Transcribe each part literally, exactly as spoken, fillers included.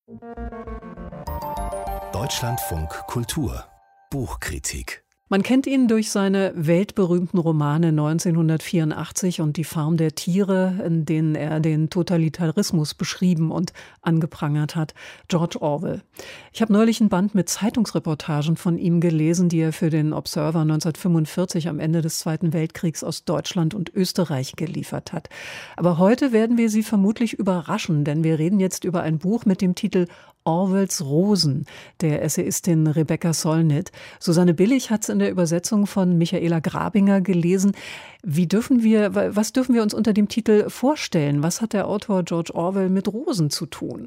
Deutschlandfunk Kultur Buchkritik. Man kennt ihn durch seine weltberühmten Romane neunzehnhundertvierundachtzig und Die Farm der Tiere, in denen er den Totalitarismus beschrieben und angeprangert hat, George Orwell. Ich habe neulich ein Band mit Zeitungsreportagen von ihm gelesen, die er für den Observer neunzehnhundertfünfundvierzig am Ende des Zweiten Weltkriegs aus Deutschland und Österreich geliefert hat. Aber heute werden wir Sie vermutlich überraschen, denn wir reden jetzt über ein Buch mit dem Titel Orwells Rosen, der Essayistin Rebecca Solnit. Susanne Billig hat es in der Übersetzung von Michaela Grabinger gelesen. Wie dürfen wir, was dürfen wir uns unter dem Titel vorstellen? Was hat der Autor George Orwell mit Rosen zu tun?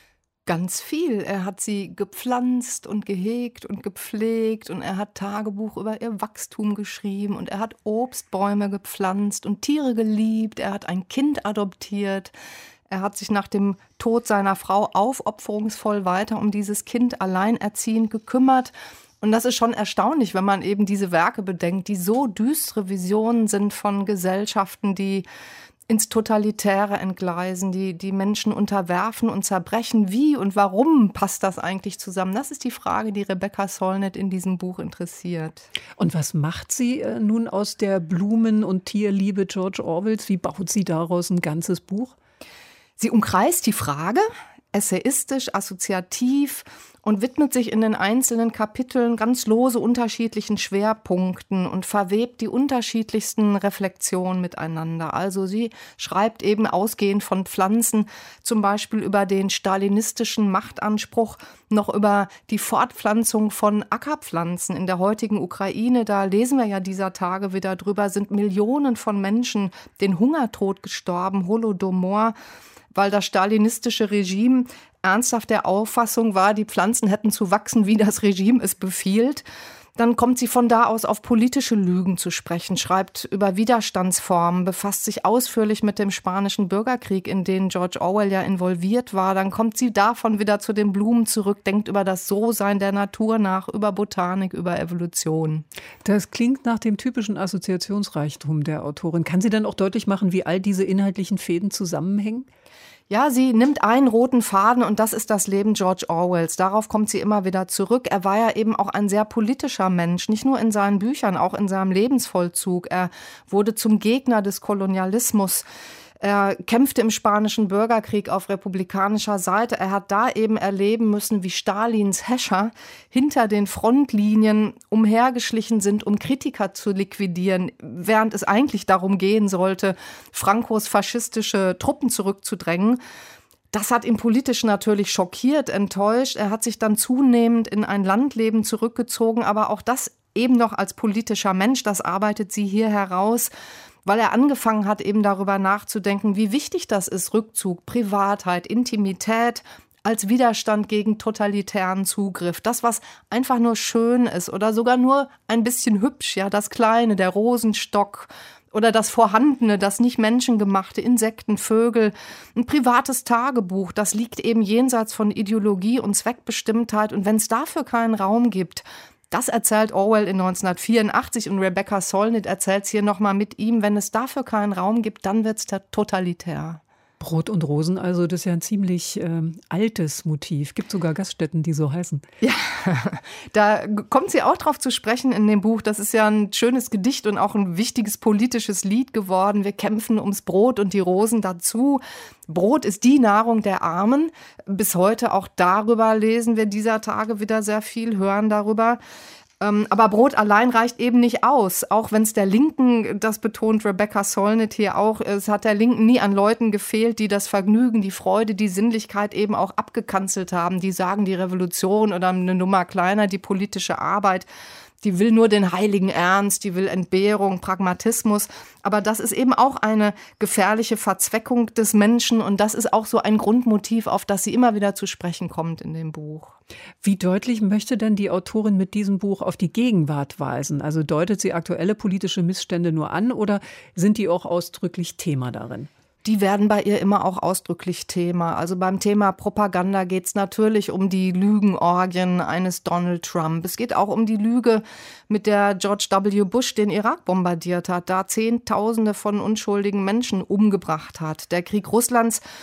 Ganz viel. Er hat sie gepflanzt und gehegt und gepflegt und er hat Tagebuch über ihr Wachstum geschrieben und er hat Obstbäume gepflanzt und Tiere geliebt. Er hat ein Kind adoptiert. Er hat sich nach dem Tod seiner Frau aufopferungsvoll weiter um dieses Kind alleinerziehend gekümmert. Und das ist schon erstaunlich, wenn man eben diese Werke bedenkt, die so düstere Visionen sind von Gesellschaften, die ins Totalitäre entgleisen, die die Menschen unterwerfen und zerbrechen. Wie und warum passt das eigentlich zusammen? Das ist die Frage, die Rebecca Solnit in diesem Buch interessiert. Und was macht sie äh, nun aus der Blumen- und Tierliebe George Orwells? Wie baut sie daraus ein ganzes Buch? Sie umkreist die Frage, essayistisch, assoziativ und widmet sich in den einzelnen Kapiteln ganz lose unterschiedlichen Schwerpunkten und verwebt die unterschiedlichsten Reflexionen miteinander. Also sie schreibt eben ausgehend von Pflanzen, zum Beispiel über den stalinistischen Machtanspruch, noch über die Fortpflanzung von Ackerpflanzen in der heutigen Ukraine. Da lesen wir ja dieser Tage wieder drüber, sind Millionen von Menschen den Hungertod gestorben, Holodomor, weil das stalinistische Regime ernsthaft der Auffassung war, die Pflanzen hätten zu wachsen, wie das Regime es befiehlt. Dann kommt sie von da aus auf politische Lügen zu sprechen, schreibt über Widerstandsformen, befasst sich ausführlich mit dem Spanischen Bürgerkrieg, in den George Orwell ja involviert war. Dann kommt sie davon wieder zu den Blumen zurück, denkt über das So-Sein der Natur nach, über Botanik, über Evolution. Das klingt nach dem typischen Assoziationsreichtum der Autorin. Kann sie dann auch deutlich machen, wie all diese inhaltlichen Fäden zusammenhängen? Ja, sie nimmt einen roten Faden und das ist das Leben George Orwells. Darauf kommt sie immer wieder zurück. Er war ja eben auch ein sehr politischer Mensch, nicht nur in seinen Büchern, auch in seinem Lebensvollzug. Er wurde zum Gegner des Kolonialismus. Er kämpfte im Spanischen Bürgerkrieg auf republikanischer Seite. Er hat da eben erleben müssen, wie Stalins Häscher hinter den Frontlinien umhergeschlichen sind, um Kritiker zu liquidieren, während es eigentlich darum gehen sollte, Francos faschistische Truppen zurückzudrängen. Das hat ihn politisch natürlich schockiert, enttäuscht. Er hat sich dann zunehmend in ein Landleben zurückgezogen, aber auch das eben noch als politischer Mensch, das arbeitet sie hier heraus, weil er angefangen hat, eben darüber nachzudenken, wie wichtig das ist, Rückzug, Privatheit, Intimität als Widerstand gegen totalitären Zugriff. Das, was einfach nur schön ist oder sogar nur ein bisschen hübsch, ja, das Kleine, der Rosenstock oder das Vorhandene, das nicht menschengemachte, Insekten, Vögel, ein privates Tagebuch, das liegt eben jenseits von Ideologie und Zweckbestimmtheit. Und wenn es dafür keinen Raum gibt, das erzählt Orwell in neunzehnhundertvierundachtzig und Rebecca Solnit erzählt es hier nochmal mit ihm. Wenn es dafür keinen Raum gibt, dann wird es totalitär. Brot und Rosen, also das ist ja ein ziemlich ähm, altes Motiv. Gibt sogar Gaststätten, die so heißen. Ja, da kommt sie auch drauf zu sprechen in dem Buch. Das ist ja ein schönes Gedicht und auch ein wichtiges politisches Lied geworden. Wir kämpfen ums Brot und die Rosen dazu. Brot ist die Nahrung der Armen. Bis heute auch darüber lesen wir dieser Tage wieder sehr viel, hören darüber. Aber Brot allein reicht eben nicht aus, auch wenn es der Linken, das betont Rebecca Solnit hier auch, es hat der Linken nie an Leuten gefehlt, die das Vergnügen, die Freude, die Sinnlichkeit eben auch abgekanzelt haben. Die sagen, die Revolution oder eine Nummer kleiner, die politische Arbeit, die will nur den heiligen Ernst, die will Entbehrung, Pragmatismus. Aber das ist eben auch eine gefährliche Verzweckung des Menschen und das ist auch so ein Grundmotiv, auf das sie immer wieder zu sprechen kommt in dem Buch. Wie deutlich möchte denn die Autorin mit diesem Buch auf die Gegenwart weisen? Also deutet sie aktuelle politische Missstände nur an oder sind die auch ausdrücklich Thema darin? Die werden bei ihr immer auch ausdrücklich Thema. Also beim Thema Propaganda geht es natürlich um die Lügenorgien eines Donald Trump. Es geht auch um die Lüge, mit der George W. Bush den Irak bombardiert hat, da Zehntausende von unschuldigen Menschen umgebracht hat. Der Krieg Russlands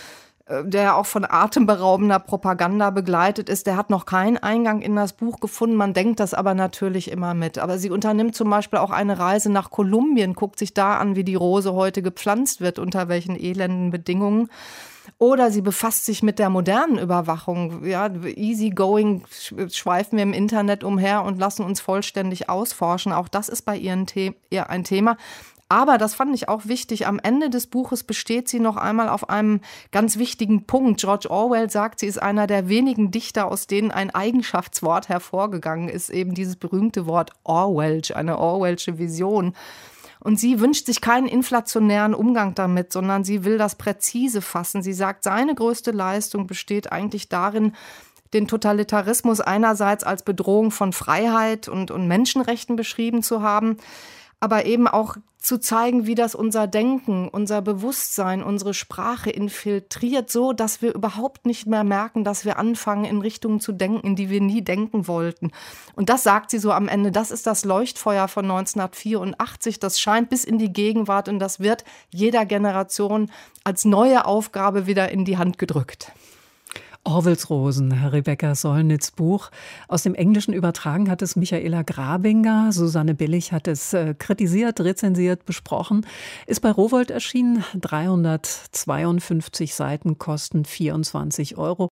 der auch von atemberaubender Propaganda begleitet ist, der hat noch keinen Eingang in das Buch gefunden. Man denkt das aber natürlich immer mit. Aber sie unternimmt zum Beispiel auch eine Reise nach Kolumbien, guckt sich da an, wie die Rose heute gepflanzt wird, unter welchen elenden Bedingungen. Oder sie befasst sich mit der modernen Überwachung. Ja, easygoing schweifen wir im Internet umher und lassen uns vollständig ausforschen. Auch das ist bei ihr ein, The- ihr ein Thema. Aber, das fand ich auch wichtig, am Ende des Buches besteht sie noch einmal auf einem ganz wichtigen Punkt. George Orwell sagt, sie ist einer der wenigen Dichter, aus denen ein Eigenschaftswort hervorgegangen ist, eben dieses berühmte Wort Orwellsch, eine Orwellsche Vision. Und sie wünscht sich keinen inflationären Umgang damit, sondern sie will das präzise fassen. Sie sagt, seine größte Leistung besteht eigentlich darin, den Totalitarismus einerseits als Bedrohung von Freiheit und, und Menschenrechten beschrieben zu haben, aber eben auch zu zeigen, wie das unser Denken, unser Bewusstsein, unsere Sprache infiltriert, so dass wir überhaupt nicht mehr merken, dass wir anfangen, in Richtungen zu denken, in die wir nie denken wollten. Und das sagt sie so am Ende, das ist das Leuchtfeuer von neunzehnhundertvierundachtzig, das scheint bis in die Gegenwart und das wird jeder Generation als neue Aufgabe wieder in die Hand gedrückt. Orwells Rosen, Rebecca Solnits Buch. Aus dem Englischen übertragen hat es Michaela Grabinger. Susanne Billig hat es äh, kritisiert, rezensiert, besprochen. Ist bei Rowohlt erschienen. dreihundertzweiundfünfzig Seiten, kosten vierundzwanzig Euro.